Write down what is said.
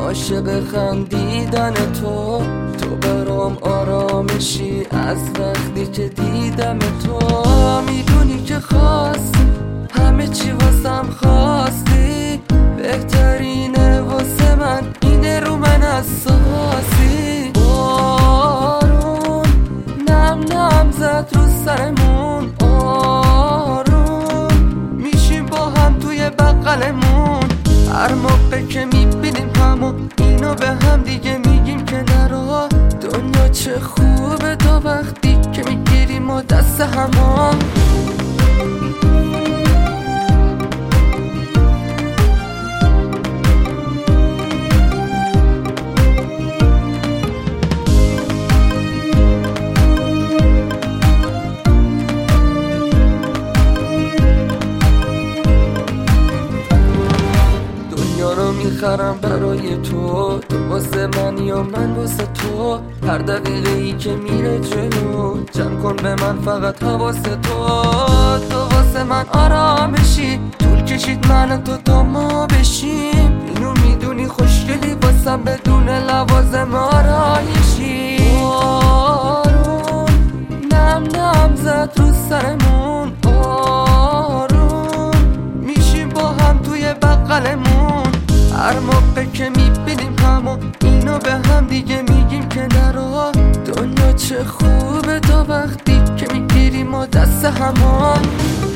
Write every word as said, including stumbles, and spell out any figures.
عاشق خندیدن تو. تو برام آرامشی از وقتی که دیدم تو. میدونی که خواستی همه چی واسم خواستی، بهترینه واسه من اینه رو من اساسی. بارون نم نم زد رو سرمون، آروم میشیم با هم توی بغلمون. هر موقع که میبینیم همو اینو به هم دیگه میگیم که نرا. دنیا چه خوبه تا وقتی که میگیریم و دست همان. رو میخرم برای تو، تو واسه من یا من واسه تو. هر دقیقه ای که میره جلو جمع کن به من فقط حواس تو. تو واسه من آرامشی، طول کشید من تو تا ما بشیم. اینو میدونی خوشگلی واسم بدون لوازم آرایشی. بارون نم نم زد رو سرمون، آروم میشیم با هم توی بغلمون. هر موقع که میبینیم همو اینو به هم دیگه میگیم که نرا. دنیا چه خوبه تا وقتی که میگیریم و دست همان.